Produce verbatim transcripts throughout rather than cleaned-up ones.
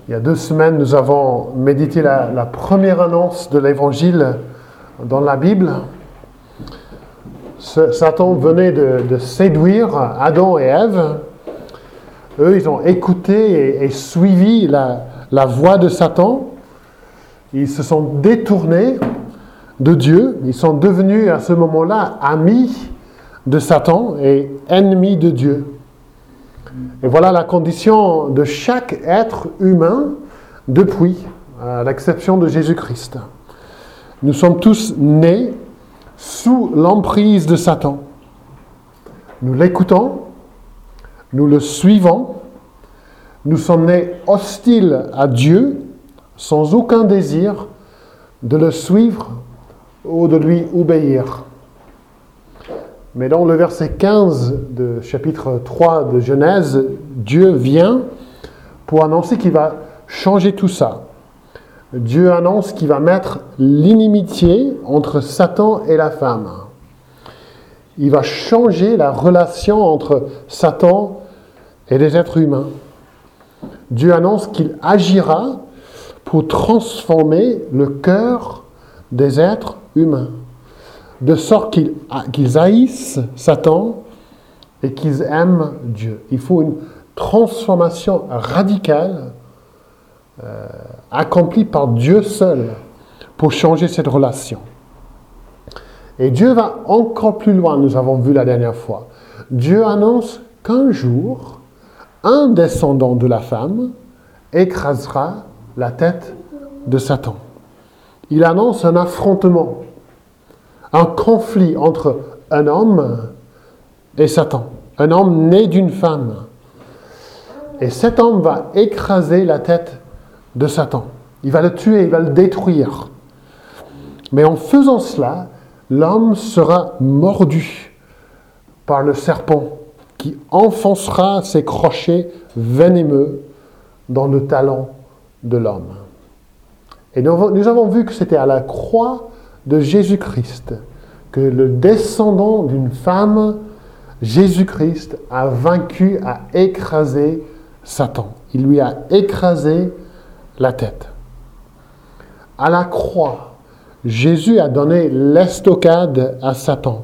Il y a deux semaines, nous avons médité la, la première annonce de l'Évangile dans la Bible. Ce, Satan venait de, de séduire Adam et Ève. Eux, ils ont écouté et, et suivi la, la voix de Satan. Ils se sont détournés de Dieu. Ils sont devenus à ce moment-là amis de Satan et ennemis de Dieu. Et voilà la condition de chaque être humain depuis, à l'exception de Jésus-Christ. Nous sommes tous nés sous l'emprise de Satan. Nous l'écoutons, nous le suivons, nous sommes nés hostiles à Dieu, sans aucun désir de le suivre ou de lui obéir. Mais dans le verset quinze du chapitre trois de Genèse, Dieu vient pour annoncer qu'il va changer tout ça. Dieu annonce qu'il va mettre l'inimitié entre Satan et la femme. Il va changer la relation entre Satan et les êtres humains. Dieu annonce qu'il agira pour transformer le cœur des êtres humains, de sorte qu'ils, qu'ils haïssent Satan et qu'ils aiment Dieu. Il faut une transformation radicale euh, accomplie par Dieu seul pour changer cette relation. Et Dieu va encore plus loin, nous avons vu la dernière fois. Dieu annonce qu'un jour, un descendant de la femme écrasera la tête de Satan. Il annonce un affrontement, un conflit entre un homme et Satan. Un homme né d'une femme. Et cet homme va écraser la tête de Satan. Il va le tuer, il va le détruire. Mais en faisant cela, l'homme sera mordu par le serpent qui enfoncera ses crochets venimeux dans le talon de l'homme. Et nous avons vu que c'était à la croix de Jésus-Christ que le descendant d'une femme, Jésus-Christ, a vaincu, a écrasé Satan. Il lui a écrasé la tête. À la croix, Jésus a donné l'estocade à Satan.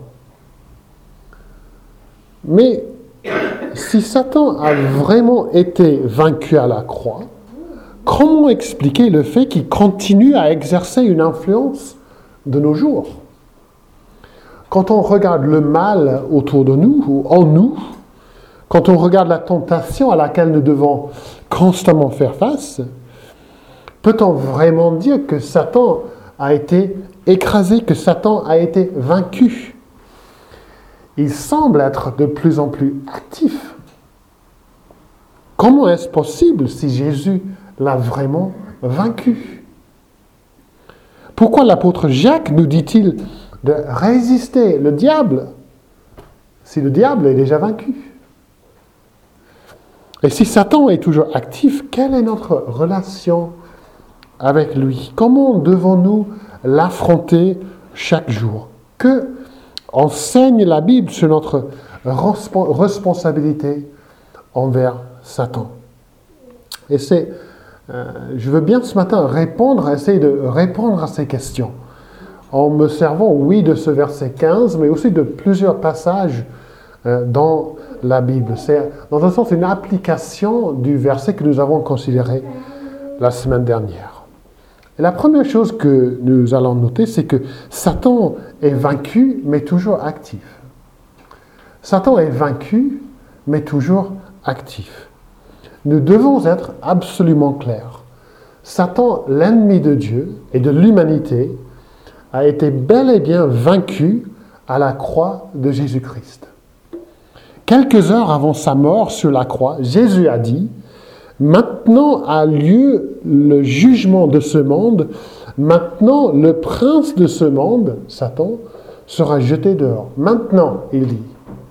Mais si Satan a vraiment été vaincu à la croix, comment expliquer le fait qu'il continue à exercer une influence de nos jours? Quand on regarde le mal autour de nous, ou en nous, quand on regarde la tentation à laquelle nous devons constamment faire face, peut-on vraiment dire que Satan a été écrasé, que Satan a été vaincu? Il semble être de plus en plus actif. Comment est-ce possible si Jésus l'a vraiment vaincu? Pourquoi l'apôtre Jacques nous dit-il de résister le diable si le diable est déjà vaincu? Et si Satan est toujours actif, quelle est notre relation avec lui? Comment devons-nous l'affronter chaque jour? Que enseigne la Bible sur notre responsabilité envers Satan? Et c'est, euh, je veux bien ce matin répondre, essayer de répondre à ces questions, en me servant, oui, de ce verset quinze, mais aussi de plusieurs passages euh, dans la Bible. C'est, dans un sens, une application du verset que nous avons considéré la semaine dernière. Et la première chose que nous allons noter, c'est que Satan est vaincu, mais toujours actif. Satan est vaincu, mais toujours actif. Nous devons être absolument clairs. Satan, l'ennemi de Dieu et de l'humanité, a été bel et bien vaincu à la croix de Jésus-Christ. Quelques heures avant sa mort sur la croix, Jésus a dit « Maintenant a lieu le jugement de ce monde, maintenant le prince de ce monde, Satan, sera jeté dehors. » Maintenant, il dit,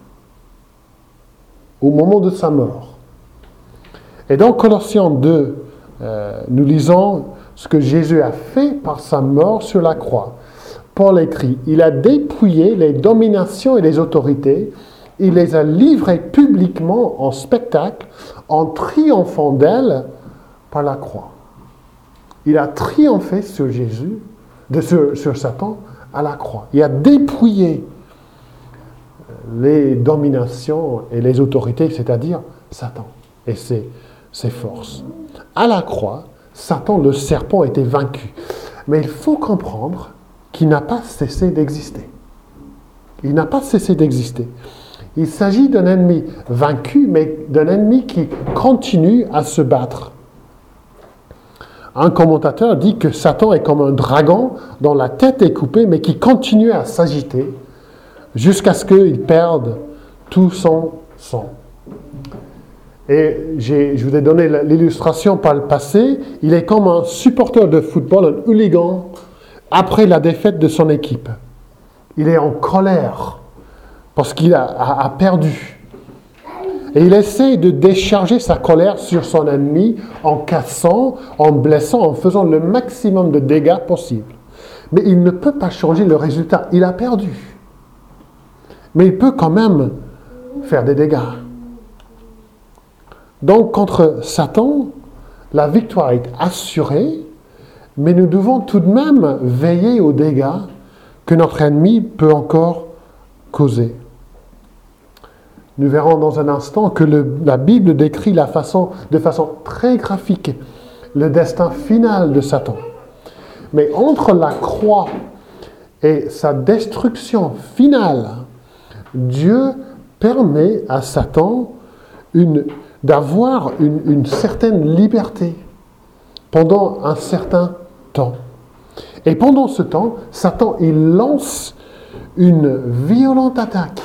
au moment de sa mort. Et dans Colossiens deux, euh, nous lisons ce que Jésus a fait par sa mort sur la croix. Paul écrit, « Il a dépouillé les dominations et les autorités, il les a livrées publiquement en spectacle, en triomphant d'elles par la croix. Il a triomphé sur Jésus, de, sur, sur Satan à la croix. Il a dépouillé les dominations et les autorités, c'est-à-dire Satan et ses, ses forces. À la croix, Satan, le serpent, était vaincu. Mais il faut comprendre qu'il n'a pas cessé d'exister. Il n'a pas cessé d'exister. Il s'agit d'un ennemi vaincu, mais d'un ennemi qui continue à se battre. Un commentateur dit que Satan est comme un dragon dont la tête est coupée, mais qui continue à s'agiter jusqu'à ce qu'il perde tout son sang. Et j'ai, je vous ai donné l'illustration par le passé. Il est comme un supporter de football, un hooligan, après la défaite de son équipe. Il est en colère parce qu'il a, a, a perdu. Et il essaie de décharger sa colère sur son ennemi en cassant, en blessant, en faisant le maximum de dégâts possible. Mais il ne peut pas changer le résultat. Il a perdu. Mais il peut quand même faire des dégâts. Donc, contre Satan, la victoire est assurée, mais nous devons tout de même veiller aux dégâts que notre ennemi peut encore causer. Nous verrons dans un instant que le, la Bible décrit la façon, de façon très graphique le destin final de Satan. Mais entre la croix et sa destruction finale, Dieu permet à Satan une, d'avoir une, une certaine liberté pendant un certain temps. Et pendant ce temps, Satan, il lance une violente attaque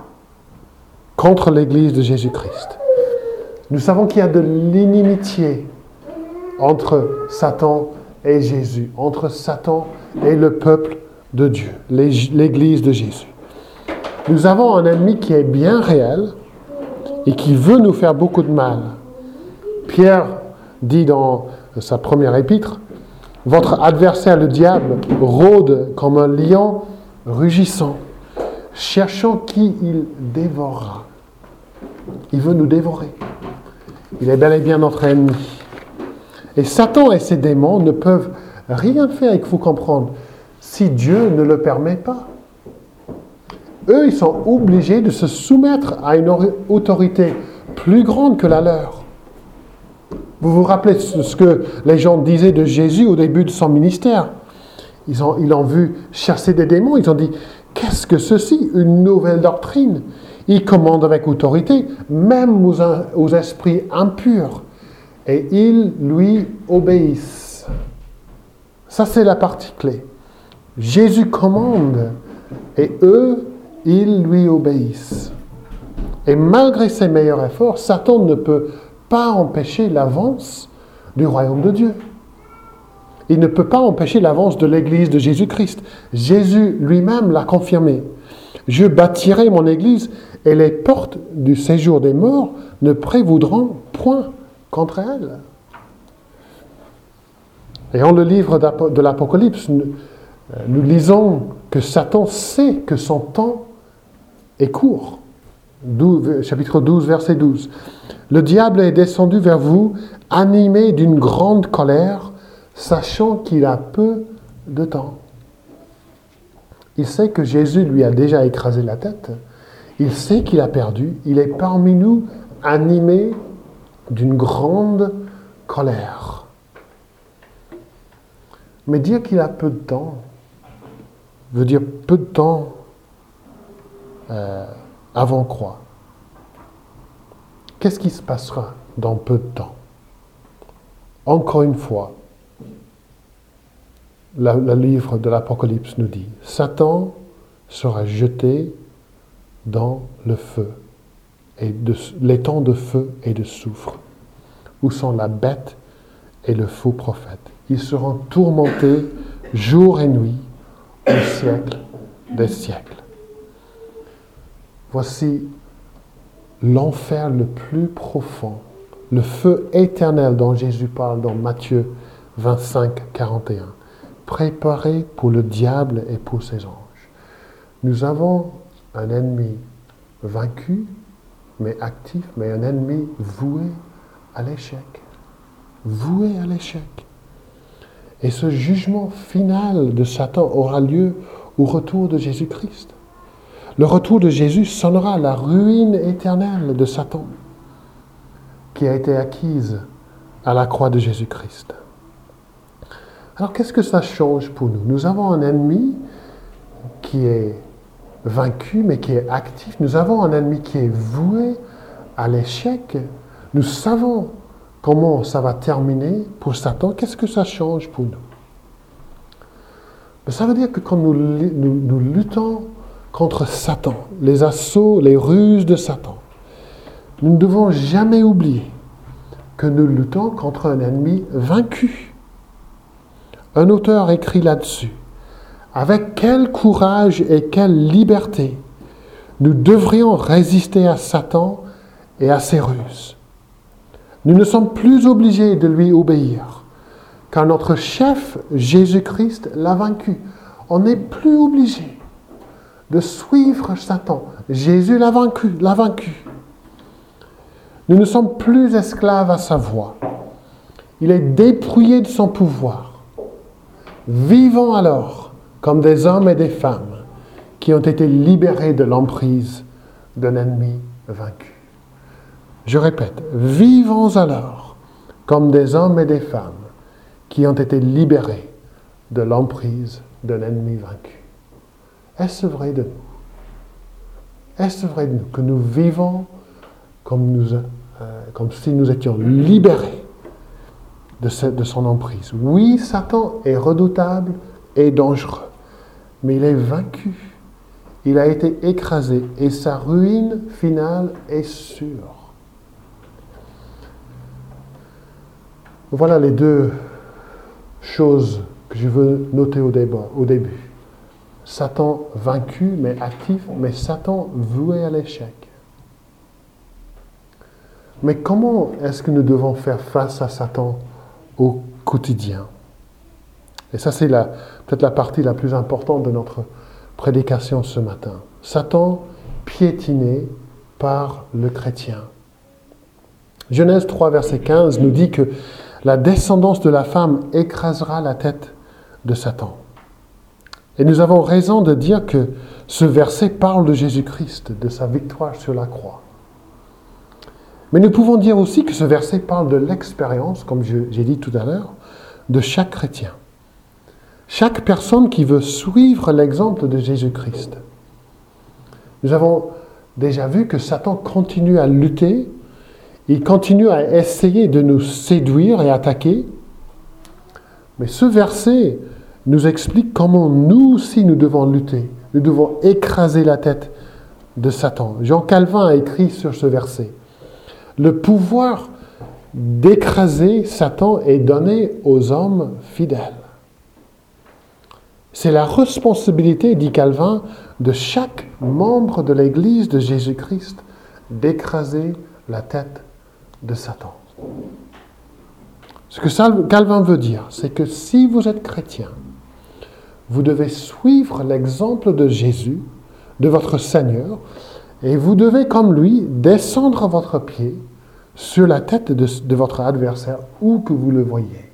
contre l'Église de Jésus-Christ. Nous savons qu'il y a de l'inimitié entre Satan et Jésus, entre Satan et le peuple de Dieu, l'Église de Jésus. Nous avons un ennemi qui est bien réel et qui veut nous faire beaucoup de mal. Pierre dit dans sa première épître, « Votre adversaire, le diable, rôde comme un lion rugissant, cherchant qui il dévorera. » Il veut nous dévorer. Il est bel et bien notre ennemi. Et Satan et ses démons ne peuvent rien faire, il faut comprendre, si Dieu ne le permet pas. Eux, ils sont obligés de se soumettre à une autorité plus grande que la leur. Vous vous rappelez ce que les gens disaient de Jésus au début de son ministère? Ils ont, ils l'ont vu chasser des démons, ils ont dit « Qu'est-ce que ceci? Une nouvelle doctrine ?» Il commande avec autorité, même aux, aux esprits impurs. Et ils lui obéissent. Ça, c'est la partie clé. Jésus commande et eux, ils lui obéissent. Et malgré ses meilleurs efforts, Satan ne peut pas empêcher l'avance du royaume de Dieu. Il ne peut pas empêcher l'avance de l'Église de Jésus-Christ. Jésus lui-même l'a confirmé. « Je bâtirai mon Église et les portes du séjour des morts ne prévaudront point contre elle. » Et dans le livre de l'Apocalypse, nous, nous lisons que Satan sait que son temps est court. douze, chapitre douze, verset douze. « Le diable est descendu vers vous, animé d'une grande colère, sachant qu'il a peu de temps. » Il sait que Jésus lui a déjà écrasé la tête. Il sait qu'il a perdu. Il est parmi nous animé d'une grande colère. Mais dire qu'il a peu de temps veut dire peu de temps euh, avant quoi? Qu'est-ce qui se passera dans peu de temps? Encore une fois, le, le livre de l'Apocalypse nous dit, Satan sera jeté dans le feu, et de, les temps de feu et de soufre, où sont la bête et le faux prophète. Ils seront tourmentés jour et nuit au siècle des siècles. Voici l'enfer le plus profond, le feu éternel dont Jésus parle dans Matthieu vingt-cinq, quarante et un, préparé pour le diable et pour ses anges. Nous avons un ennemi vaincu, mais actif, mais un ennemi voué à l'échec. vouée à l'échec. Et ce jugement final de Satan aura lieu au retour de Jésus-Christ. Le retour de Jésus sonnera la ruine éternelle de Satan, qui a été acquise à la croix de Jésus-Christ. Alors qu'est-ce que ça change pour nous? Nous avons un ennemi qui est vaincu, mais qui est actif. Nous avons un ennemi qui est voué à l'échec. Nous savons comment ça va terminer pour Satan. Qu'est-ce que ça change pour nous? Ça veut dire que quand nous, nous, nous luttons contre Satan, les assauts, les ruses de Satan, nous ne devons jamais oublier que nous luttons contre un ennemi vaincu. Un auteur écrit là-dessus: avec quel courage et quelle liberté nous devrions résister à Satan et à ses ruses. Nous ne sommes plus obligés de lui obéir, car notre chef, Jésus-Christ, l'a vaincu. On n'est plus obligé de suivre Satan. Jésus l'a vaincu, l'a vaincu. Nous ne sommes plus esclaves à sa voix. Il est dépouillé de son pouvoir. Vivons alors comme des hommes et des femmes qui ont été libérés de l'emprise d'un ennemi vaincu. Je répète, vivons alors comme des hommes et des femmes qui ont été libérés de l'emprise d'un ennemi vaincu. Est-ce vrai de nous? Est-ce vrai de nous que nous vivons comme, nous, euh, comme si nous étions libérés de, ce, de son emprise? Oui, Satan est redoutable et dangereux, mais il est vaincu. Il a été écrasé et sa ruine finale est sûre. Voilà les deux choses que je veux noter au, débat, au début. Satan vaincu, mais actif, mais Satan voué à l'échec. Mais comment est-ce que nous devons faire face à Satan au quotidien? Et ça, c'est la, peut-être la partie la plus importante de notre prédication ce matin. Satan piétiné par le chrétien. Genèse trois, verset quinze nous dit que la descendance de la femme écrasera la tête de Satan. Et nous avons raison de dire que ce verset parle de Jésus-Christ, de sa victoire sur la croix. Mais nous pouvons dire aussi que ce verset parle de l'expérience, comme je, j'ai dit tout à l'heure, de chaque chrétien. Chaque personne qui veut suivre l'exemple de Jésus-Christ. Nous avons déjà vu que Satan continue à lutter, il continue à essayer de nous séduire et attaquer. Mais ce verset nous explique comment nous aussi nous devons lutter. Nous devons écraser la tête de Satan. Jean Calvin a écrit sur ce verset: le pouvoir d'écraser Satan est donné aux hommes fidèles. C'est la responsabilité, dit Calvin, de chaque membre de l'Église de Jésus-Christ d'écraser la tête de Satan. Ce que Calvin veut dire, c'est que si vous êtes chrétien, vous devez suivre l'exemple de Jésus, de votre Seigneur, et vous devez, comme lui, descendre votre pied sur la tête de, de votre adversaire, où que vous le voyez.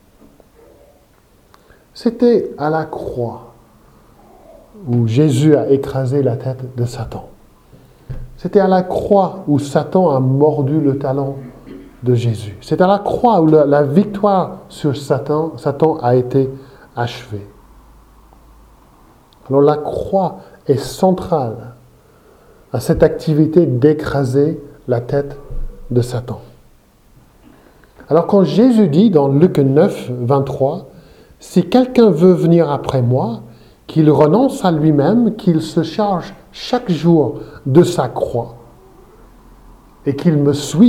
C'était à la croix où Jésus a écrasé la tête de Satan. C'était à la croix où Satan a mordu le talon de Jésus. C'est à la croix où la, la victoire sur Satan, Satan a été achevée. Alors la croix est centrale à cette activité d'écraser la tête de Satan. Alors quand Jésus dit dans Luc neuf, vingt-trois, « Si quelqu'un veut venir après moi, qu'il renonce à lui-même, qu'il se charge chaque jour de sa croix et qu'il me suive. »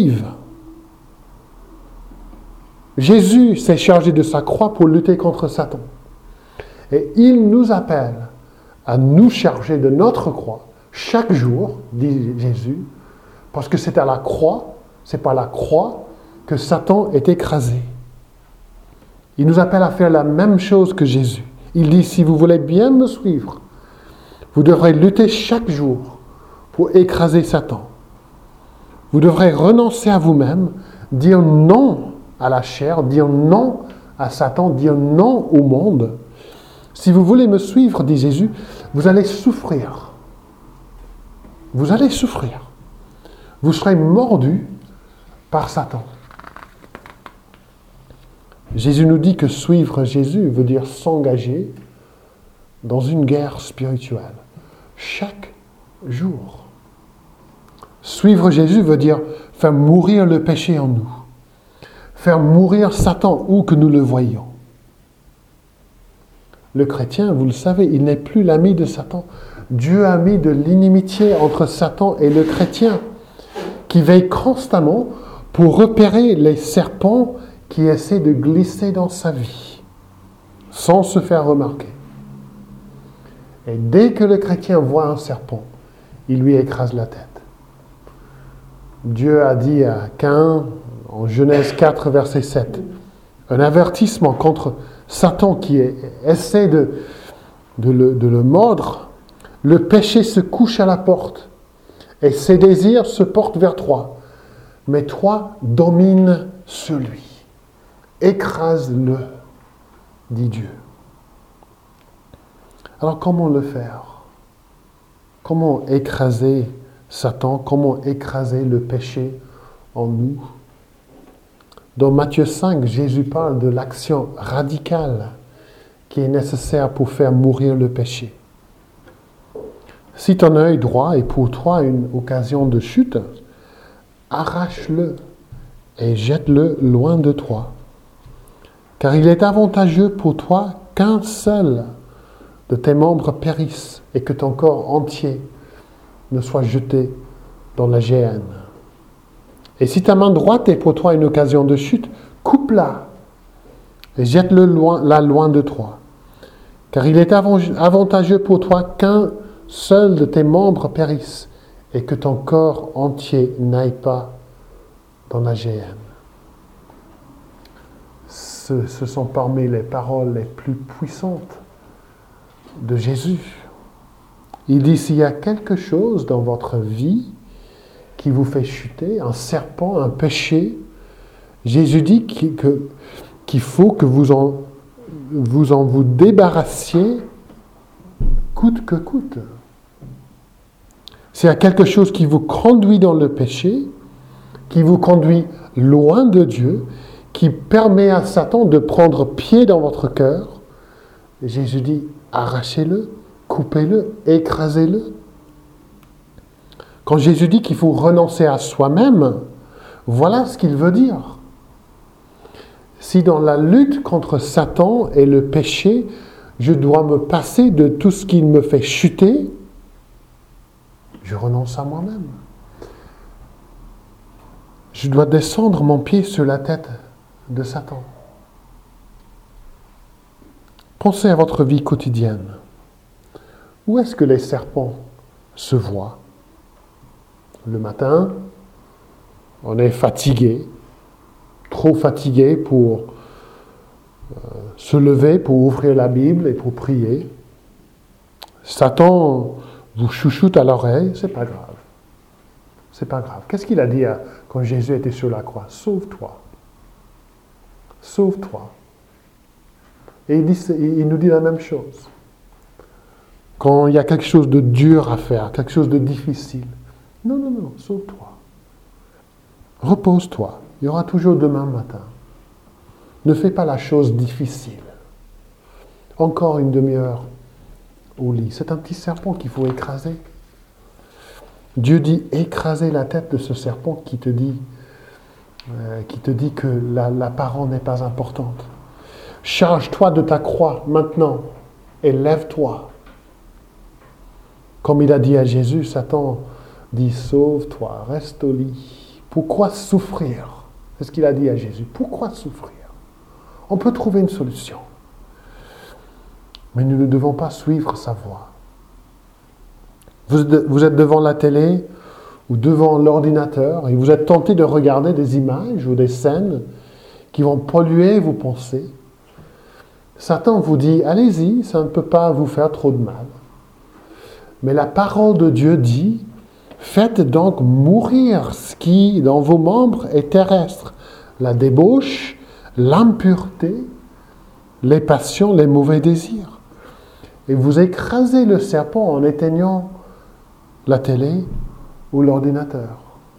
Jésus s'est chargé de sa croix pour lutter contre Satan. Et il nous appelle à nous charger de notre croix chaque jour, dit Jésus, parce que c'est à la croix, c'est par la croix que Satan est écrasé. Il nous appelle à faire la même chose que Jésus. Il dit, si vous voulez bien me suivre, vous devrez lutter chaque jour pour écraser Satan. Vous devrez renoncer à vous-même, dire non à la chair, dire non à Satan, dire non au monde. Si vous voulez me suivre, dit Jésus, vous allez souffrir. Vous allez souffrir. Vous serez mordu par Satan. Jésus nous dit que suivre Jésus veut dire s'engager dans une guerre spirituelle, chaque jour. Suivre Jésus veut dire faire mourir le péché en nous, faire mourir Satan où que nous le voyons. Le chrétien, vous le savez, il n'est plus l'ami de Satan. Dieu a mis de l'inimitié entre Satan et le chrétien, qui veille constamment pour repérer les serpents qui essaient de glisser dans sa vie, sans se faire remarquer. Et dès que le chrétien voit un serpent, il lui écrase la tête. Dieu a dit à Caïn, en Genèse quatre, verset sept, un avertissement contre Satan qui essaie de, de, le, de le mordre. Le péché se couche à la porte et ses désirs se portent vers toi. Mais toi, domine celui. Écrase-le, dit Dieu. Alors comment le faire? Comment écraser Satan? Comment écraser le péché en nous? Dans Matthieu cinq, Jésus parle de l'action radicale qui est nécessaire pour faire mourir le péché. Si ton œil droit est pour toi une occasion de chute, arrache-le et jette-le loin de toi. Car il est avantageux pour toi qu'un seul de tes membres périsse et que ton corps entier ne soit jeté dans la géhenne. Et si ta main droite est pour toi une occasion de chute, coupe-la et jette-le loin, là loin de toi. Car il est avantageux pour toi qu'un seul de tes membres périsse et que ton corps entier n'aille pas dans la géhenne. Ce, ce sont parmi les paroles les plus puissantes de Jésus. Il dit, s'il y a quelque chose dans votre vie qui vous fait chuter, un serpent, un péché, Jésus dit qu'il, que, qu'il faut que vous en, vous en vous débarrassiez coûte que coûte. S'il y a quelque chose qui vous conduit dans le péché, qui vous conduit loin de Dieu, qui permet à Satan de prendre pied dans votre cœur, Jésus dit, arrachez-le, coupez-le, écrasez-le. Quand Jésus dit qu'il faut renoncer à soi-même, voilà ce qu'il veut dire. Si dans la lutte contre Satan et le péché, je dois me passer de tout ce qui me fait chuter, je renonce à moi-même. Je dois descendre mon pied sur la tête de Satan. Pensez à votre vie quotidienne. Où est-ce que les serpents se voient? Le matin, on est fatigué, trop fatigué pour euh, se lever, pour ouvrir la Bible et pour prier. Satan vous chouchoute à l'oreille, c'est pas grave. C'est pas grave. Qu'est-ce qu'il a dit à, quand Jésus était sur la croix? Sauve-toi. Sauve-toi. Et il, dit, il nous dit la même chose. Quand il y a quelque chose de dur à faire, quelque chose de difficile, non, non, non, sauve-toi. Repose-toi. Il y aura toujours demain matin. Ne fais pas la chose difficile. Encore une demi-heure au lit. C'est un petit serpent qu'il faut écraser. Dieu dit écraser la tête de ce serpent qui te dit, euh, qui te dit que la, la parole n'est pas importante. Charge-toi de ta croix maintenant et lève-toi. Comme il a dit à Jésus, Satan dit sauve-toi, reste au lit. Pourquoi souffrir? C'est ce qu'il a dit à Jésus. Pourquoi souffrir? On peut trouver une solution. Mais nous ne devons pas suivre sa voie. Vous êtes devant la télé ou devant l'ordinateur et vous êtes tenté de regarder des images ou des scènes qui vont polluer vos pensées. Satan vous dit, allez-y, ça ne peut pas vous faire trop de mal. Mais la parole de Dieu dit, faites donc mourir ce qui, dans vos membres, est terrestre. la débauche, l'impureté, les passions, les mauvais désirs. Et vous écrasez le serpent en éteignant la télé ou l'ordinateur.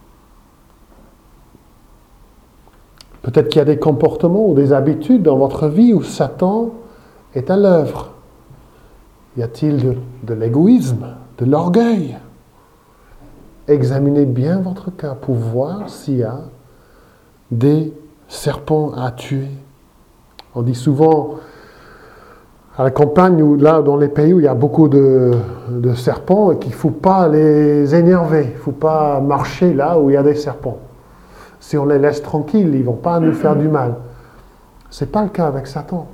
Peut-être qu'il y a des comportements ou des habitudes dans votre vie où Satan est à l'œuvre. Y a-t-il de, de l'égoïsme, de l'orgueil? Examinez bien votre cœur pour voir s'il y a des serpents à tuer. On dit souvent à la campagne ou là dans les pays où il y a beaucoup de, de serpents qu'il ne faut pas les énerver, il ne faut pas marcher là où il y a des serpents. Si on les laisse tranquilles, ils ne vont pas nous faire du mal. Ce n'est pas le cas avec Satan.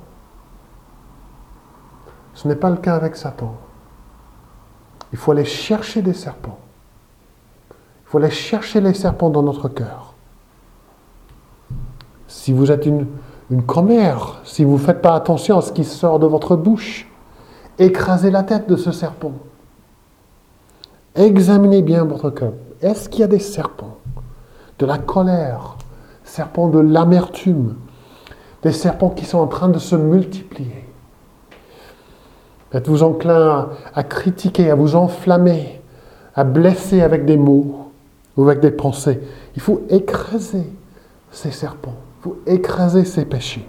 Ce n'est pas le cas avec Satan. Il faut aller chercher des serpents. Il faut aller chercher les serpents dans notre cœur. Si vous êtes une, une commère, si vous ne faites pas attention à ce qui sort de votre bouche, écrasez la tête de ce serpent. Examinez bien votre cœur. Est-ce qu'il y a des serpents? De la colère, serpents de l'amertume, des serpents qui sont en train de se multiplier. Êtes-vous enclin à, à critiquer, à vous enflammer, à blesser avec des mots ou avec des pensées? Il faut écraser ces serpents, il faut écraser ces péchés.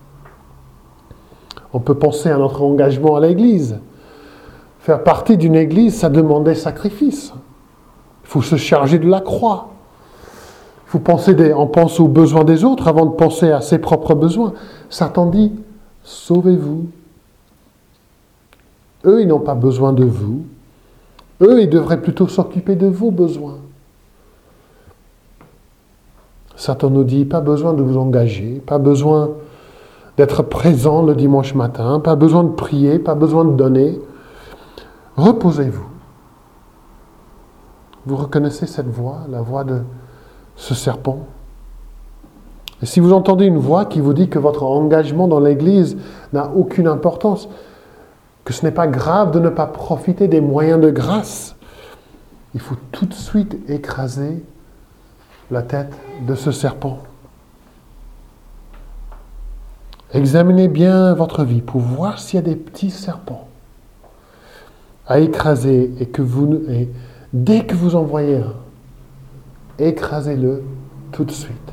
On peut penser à notre engagement à l'Église. Faire partie d'une Église, ça demande des sacrifices. Il faut se charger de la croix. Il faut penser des, on pense aux besoins des autres avant de penser à ses propres besoins. Satan dit, sauvez-vous. Eux, ils n'ont pas besoin de vous. Eux, ils devraient plutôt s'occuper de vos besoins. Satan nous dit, pas besoin de vous engager, pas besoin d'être présent le dimanche matin, pas besoin de prier, pas besoin de donner. Reposez-vous. Vous reconnaissez cette voix, la voix de ce serpent? Et si vous entendez une voix qui vous dit que votre engagement dans l'Église n'a aucune importance, que ce n'est pas grave de ne pas profiter des moyens de grâce, il faut tout de suite écraser la tête de ce serpent. Examinez bien votre vie pour voir s'il y a des petits serpents à écraser et que vous, et dès que vous en voyez un, écrasez-le tout de suite.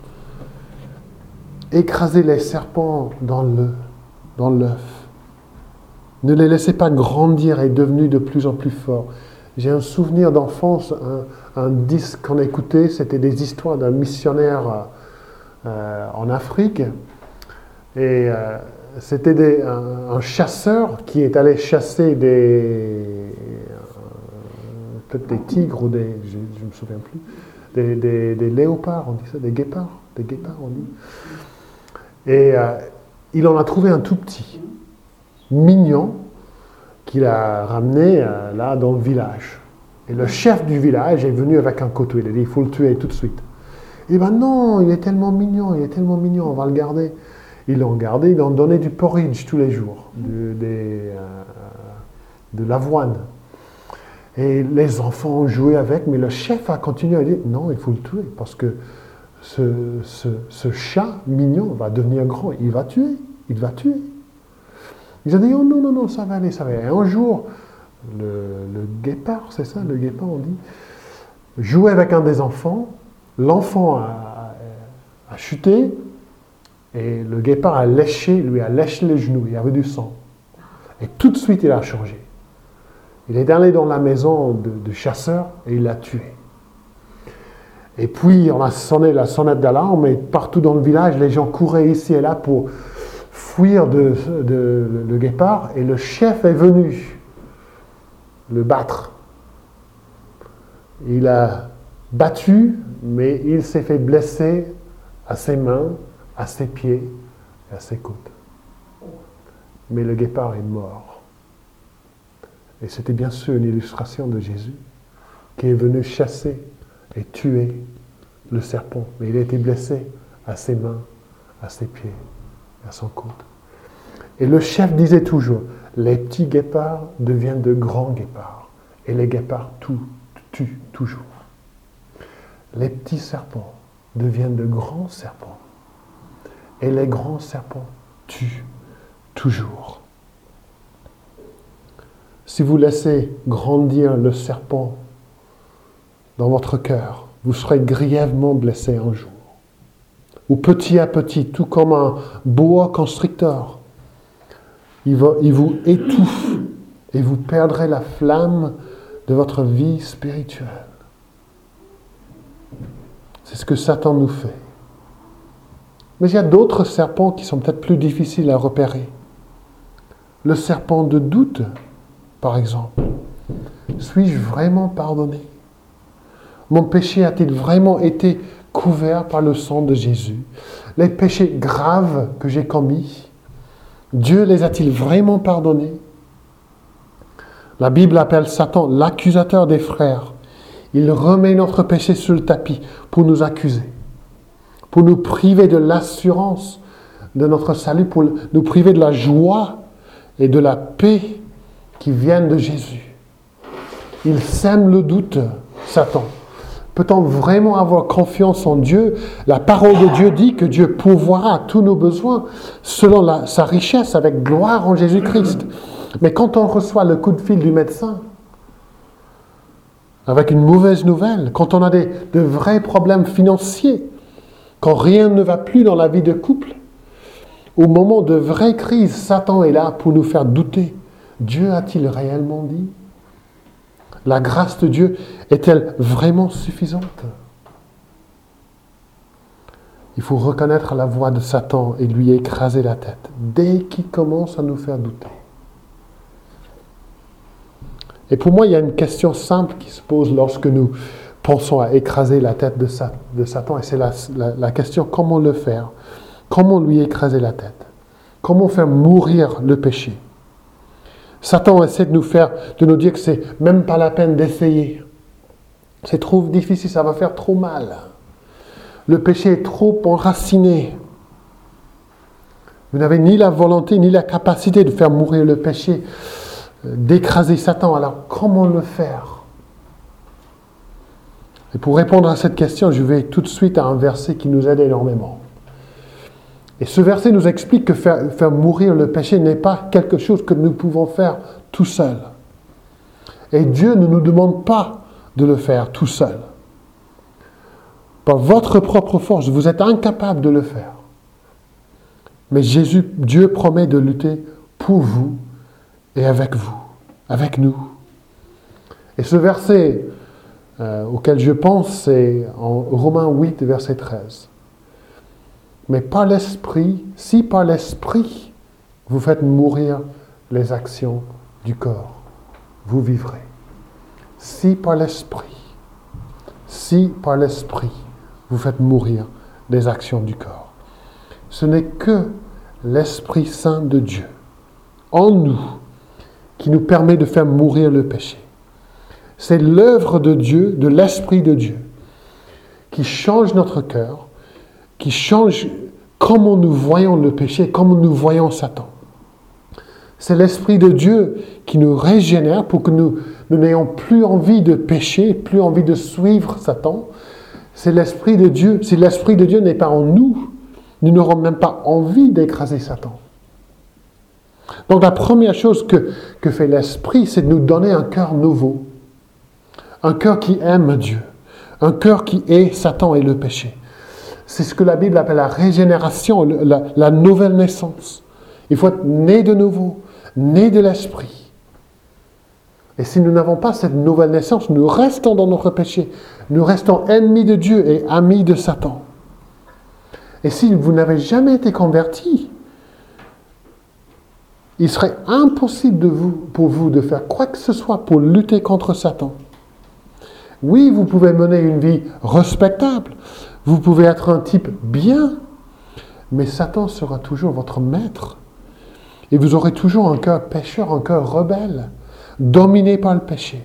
Écrasez les serpents dans le, dans l'œuf. Ne les laissez pas grandir et devenir de plus en plus forts. J'ai un souvenir d'enfance, un, un disque qu'on écoutait, c'était des histoires d'un missionnaire euh, en Afrique. Et euh, c'était des, un, un chasseur qui est allé chasser des, euh, peut-être des tigres ou des, je ne me souviens plus, des, des, des léopards, on dit ça, des guépards, des guépards on dit. Et euh, il en a trouvé un tout petit, mignon, qu'il a ramené euh, là dans le village. Et le chef du village est venu avec un couteau, il a dit il faut le tuer tout de suite. Il dit ben non, il est tellement mignon, il est tellement mignon, on va le garder. Ils l'ont gardé, ils lui ont donné du porridge tous les jours, de, des, euh, de l'avoine. Et les enfants ont joué avec, mais le chef a continué à dire non, il faut le tuer, parce que ce, ce, ce chat mignon va devenir grand, il va tuer, il va tuer. Ils ont dit oh non, non, non, ça va aller, ça va aller. Et un jour, le, le guépard, c'est ça, le guépard, on dit, jouait avec un des enfants, l'enfant a, a chuté, et le guépard a léché, lui a léché les genoux, il y avait du sang. Et tout de suite, il a changé. Il est allé dans la maison de, de chasseur et il l'a tué. Et puis, on a sonné la sonnette d'alarme et partout dans le village, les gens couraient ici et là pour fuir de, de, de, le guépard. Et le chef est venu le battre. Il a battu, mais il s'est fait blesser à ses mains, à ses pieds et à ses côtes. Mais le guépard est mort. Et c'était bien sûr une illustration de Jésus qui est venu chasser et tuer le serpent. Mais il a été blessé à ses mains, à ses pieds et à son côte. Et le chef disait toujours, les petits guépards deviennent de grands guépards. Et les guépards tuent, tuent toujours. Les petits serpents deviennent de grands serpents. Et les grands serpents tuent toujours. Si vous laissez grandir le serpent dans votre cœur, vous serez grièvement blessé un jour. Ou petit à petit, tout comme un boa constrictor, il, va, il vous étouffe et vous perdrez la flamme de votre vie spirituelle. C'est ce que Satan nous fait. Mais il y a d'autres serpents qui sont peut-être plus difficiles à repérer. Le serpent de doute, par exemple. Suis-je vraiment pardonné? Mon péché a-t-il vraiment été couvert par le sang de Jésus? Les péchés graves que j'ai commis, Dieu les a-t-il vraiment pardonnés? La Bible appelle Satan l'accusateur des frères. Il remet notre péché sur le tapis pour nous accuser, pour nous priver de l'assurance de notre salut, pour nous priver de la joie et de la paix qui viennent de Jésus. Il sème le doute, Satan. Peut-on vraiment avoir confiance en Dieu? La parole de Dieu dit que Dieu pourvoira à tous nos besoins selon la, sa richesse avec gloire en Jésus-Christ. Mais quand on reçoit le coup de fil du médecin, avec une mauvaise nouvelle, quand on a des, de vrais problèmes financiers, quand rien ne va plus dans la vie de couple, au moment de vraies crises, Satan est là pour nous faire douter. Dieu a-t-il réellement dit? La grâce de Dieu est-elle vraiment suffisante? Il faut reconnaître la voix de Satan et lui écraser la tête dès qu'il commence à nous faire douter. Et pour moi, il y a une question simple qui se pose lorsque nous pensons à écraser la tête de, Sa- de Satan, et c'est la, la, la question comment le faire? Comment lui écraser la tête? Comment faire mourir le péché? Satan essaie de nous faire, de nous dire que c'est même pas la peine d'essayer. C'est trop difficile, ça va faire trop mal. Le péché est trop enraciné. Vous n'avez ni la volonté ni la capacité de faire mourir le péché, d'écraser Satan. Alors, comment le faire? Et pour répondre à cette question, je vais tout de suite à un verset qui nous aide énormément. Et ce verset nous explique que faire, faire mourir le péché n'est pas quelque chose que nous pouvons faire tout seul. Et Dieu ne nous demande pas de le faire tout seul. Par votre propre force, vous êtes incapable de le faire. Mais Jésus, Dieu promet de lutter pour vous et avec vous, avec nous. Et ce verset euh, auquel je pense, c'est en Romains huit, verset treize. Mais par l'Esprit, si par l'Esprit, vous faites mourir les actions du corps, vous vivrez. Si par l'Esprit, si par l'Esprit, vous faites mourir les actions du corps. Ce n'est que l'Esprit Saint de Dieu, en nous, qui nous permet de faire mourir le péché. C'est l'œuvre de Dieu, de l'Esprit de Dieu, qui change notre cœur, qui change comment nous voyons le péché, comment nous voyons Satan. C'est l'Esprit de Dieu qui nous régénère pour que nous, nous n'ayons plus envie de pécher, plus envie de suivre Satan. C'est l'Esprit de Dieu. Si l'Esprit de Dieu n'est pas en nous, nous n'aurons même pas envie d'écraser Satan. Donc la première chose que, que fait l'Esprit, c'est de nous donner un cœur nouveau. Un cœur qui aime Dieu. Un cœur qui hait Satan et le péché. C'est ce que la Bible appelle la régénération, la, la nouvelle naissance. Il faut être né de nouveau, né de l'Esprit. Et si nous n'avons pas cette nouvelle naissance, nous restons dans notre péché. Nous restons ennemis de Dieu et amis de Satan. Et si vous n'avez jamais été converti, il serait impossible de vous, pour vous de faire quoi que ce soit pour lutter contre Satan. Oui, vous pouvez mener une vie respectable. Vous pouvez être un type bien, mais Satan sera toujours votre maître. Et vous aurez toujours un cœur pécheur, un cœur rebelle, dominé par le péché.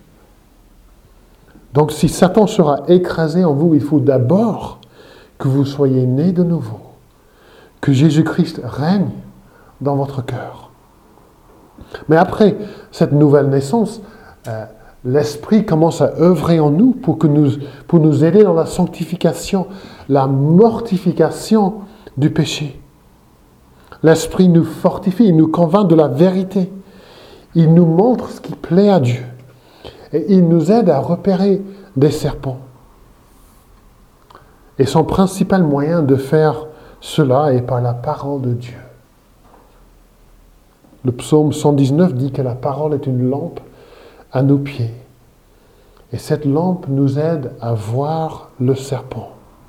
Donc si Satan sera écrasé en vous, il faut d'abord que vous soyez nés de nouveau, que Jésus-Christ règne dans votre cœur. Mais après cette nouvelle naissance, euh, l'Esprit commence à œuvrer en nous pour, que nous pour nous aider dans la sanctification, la mortification du péché. L'Esprit nous fortifie, il nous convainc de la vérité. Il nous montre ce qui plaît à Dieu. Et il nous aide à repérer des serpents. Et son principal moyen de faire cela est par la parole de Dieu. Le psaume cent dix-neuf dit que la parole est une lampe à nos pieds. Et cette lampe nous aide à voir le serpent.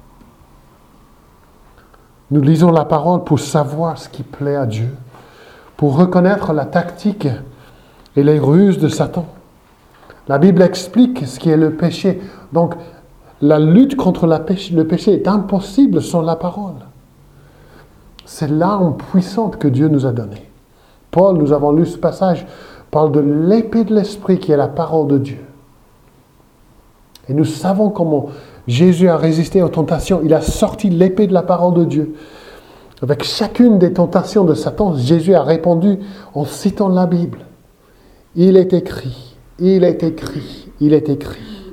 Nous lisons la parole pour savoir ce qui plaît à Dieu, pour reconnaître la tactique et les ruses de Satan. La Bible explique ce qui est le péché. Donc, la lutte contre la péché, le péché est impossible sans la parole. C'est l'arme puissante que Dieu nous a donnée. Paul, nous avons lu ce passage, parle de l'épée de l'Esprit qui est la parole de Dieu. Et nous savons comment Jésus a résisté aux tentations. Il a sorti l'épée de la parole de Dieu. Avec chacune des tentations de Satan, Jésus a répondu en citant la Bible. Il est écrit, il est écrit, il est écrit.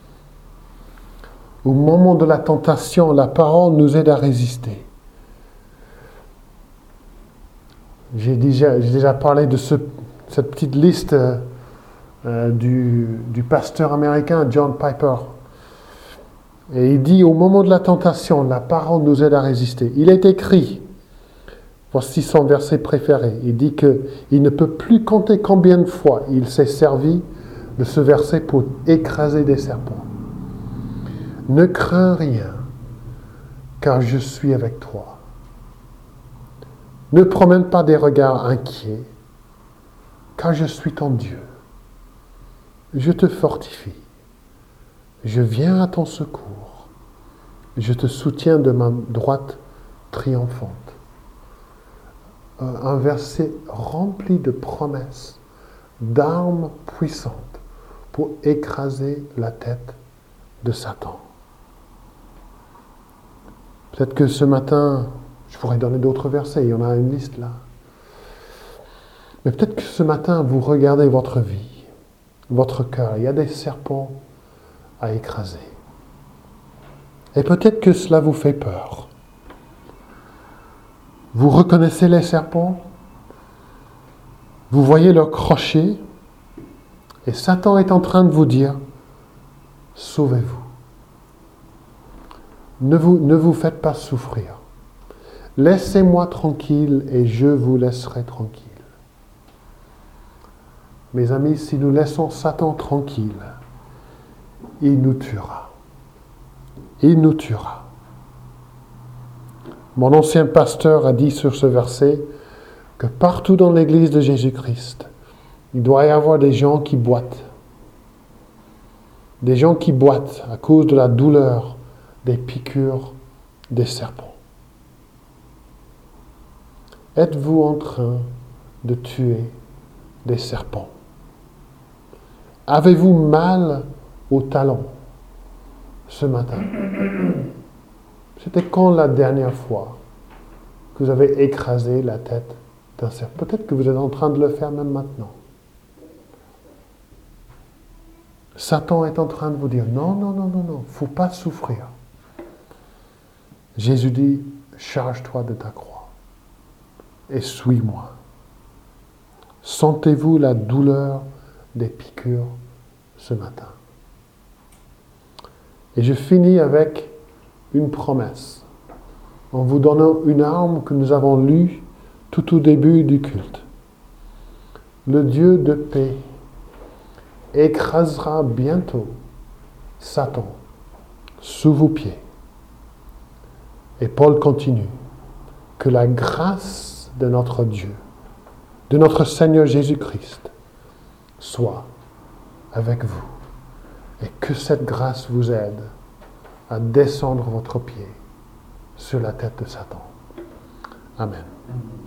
Au moment de la tentation, la parole nous aide à résister. J'ai déjà, j'ai déjà parlé de ce, cette petite liste euh, du, du pasteur américain John Piper. Et il dit, au moment de la tentation, la parole nous aide à résister. Il est écrit, voici son verset préféré, il dit qu'il ne peut plus compter combien de fois il s'est servi de ce verset pour écraser des serpents. Ne crains rien, car je suis avec toi. Ne promène pas des regards inquiets, car je suis ton Dieu. Je te fortifie. Je viens à ton secours. Je te soutiens de ma droite triomphante. Un verset rempli de promesses, d'armes puissantes pour écraser la tête de Satan. Peut-être que ce matin, je pourrais donner d'autres versets, il y en a une liste là. Mais peut-être que ce matin, vous regardez votre vie, votre cœur, il y a des serpents à écraser. Et peut-être que cela vous fait peur. Vous reconnaissez les serpents, vous voyez leurs crochets, et Satan est en train de vous dire, sauvez-vous. Ne vous, ne vous faites pas souffrir. Laissez-moi tranquille et je vous laisserai tranquille. Mes amis, si nous laissons Satan tranquille, il nous tuera. Il nous tuera. Mon ancien pasteur a dit sur ce verset que partout dans l'église de Jésus-Christ, il doit y avoir des gens qui boitent. Des gens qui boitent à cause de la douleur des piqûres des serpents. Êtes-vous en train de tuer des serpents? Avez-vous mal au talon ce matin? C'était quand la dernière fois que vous avez écrasé la tête d'un serpent? Peut-être que vous êtes en train de le faire même maintenant. Satan est en train de vous dire, non, non, non, non, non, il ne faut pas souffrir. Jésus dit, charge-toi de ta croix et suis-moi. Sentez-vous la douleur des piqûres ce matin? Et je finis avec une promesse, en vous donnant une arme que nous avons lue tout au début du culte. Le Dieu de paix écrasera bientôt Satan sous vos pieds. Et Paul continue, que la grâce de notre Dieu, de notre Seigneur Jésus-Christ, soit avec vous. Et que cette grâce vous aide à descendre votre pied sur la tête de Satan. Amen.